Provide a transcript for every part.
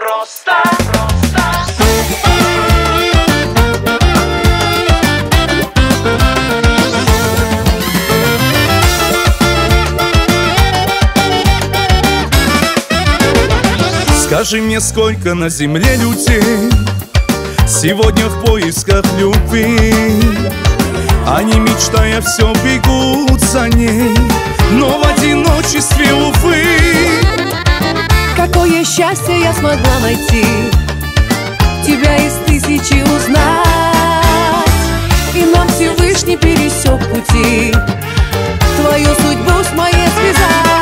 просто. Скажи мне, сколько на земле людей сегодня в поисках любви. Они, мечтая, все бегут за ней, но в одиночестве, увы. Какое счастье я смогла найти, тебя из тысячи узнать, и нам Всевышний пересек пути, твою судьбу с моей связать.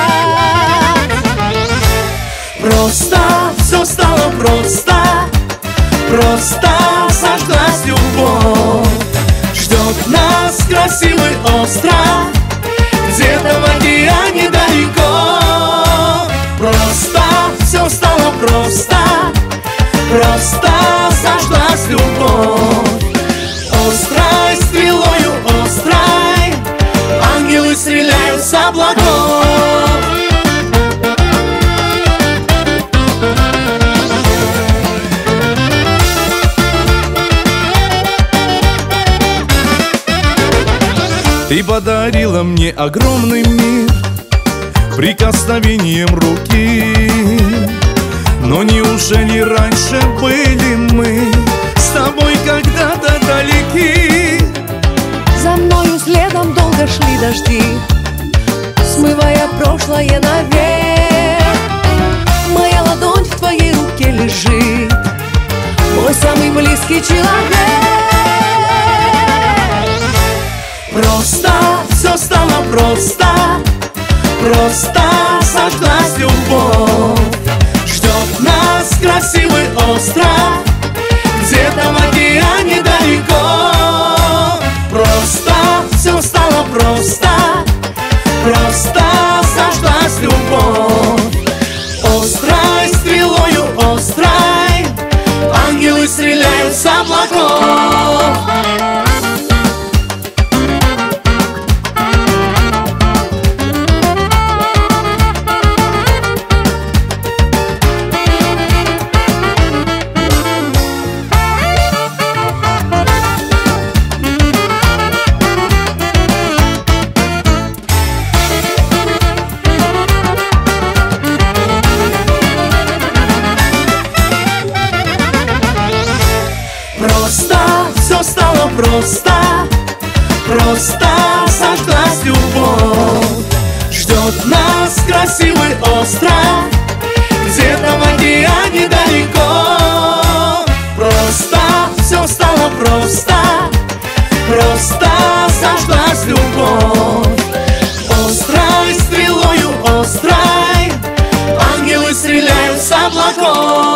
Просто все стало просто, просто сошлась любовь. Ждет нас красивый остров, где-то в океане далеко. Просто все стало просто, просто сошлась любовь. Острой стрелою острой ангелы стреляют с облаков. Ты подарила мне огромный мир прикосновением руки. Но неужели раньше были мы с тобой когда-то далеки? За мною следом долго шли дожди, смывая прошлое наверх. Моя ладонь в твоей руке лежит, мой самый близкий человек. Просто все стало просто, просто сошлась любовь. Ждет нас красивый остров, где-то в океане далеко. Просто все стало просто, просто сошлась любовь. Острой стрелою острой ангелы стреляют с облаков. Просто все стало просто, просто сошлась любовь. Ждет нас красивый остров, где-то в океане далеко. Просто все стало просто, просто сошлась любовь. Острой стрелою острой ангелы стреляют с облаков.